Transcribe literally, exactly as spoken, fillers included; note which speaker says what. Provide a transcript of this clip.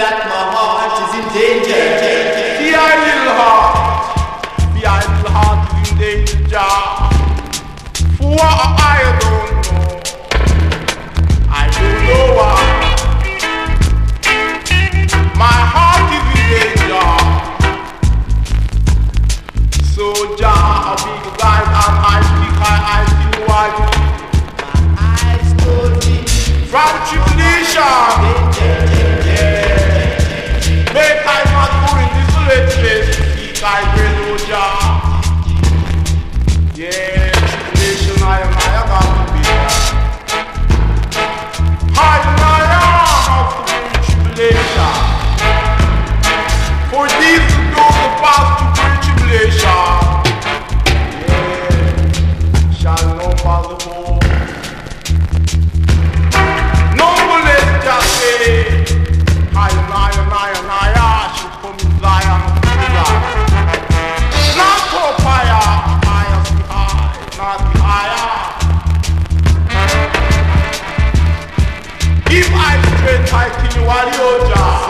Speaker 1: that my heart is in danger.
Speaker 2: Fear little heart, fear little heart is in danger. For what I don't know, I don't know why. My heart is in danger. So Jah, a big light and I think I I see what
Speaker 1: My eyes told me
Speaker 2: from tribulation. Make I not go in this place, seek I will, O Jah. Yeah, tribulation, I am, I am about to be there. I am, I am about to be in tribulation. For these who know the path to great tribulation, yeah, shall know by the whole. No one let's just say, I am, I am, I am, I am, should come in Zion, Zion. Not up higher, higher, see high, not the higher. If I straight, I kill you while you're Jah.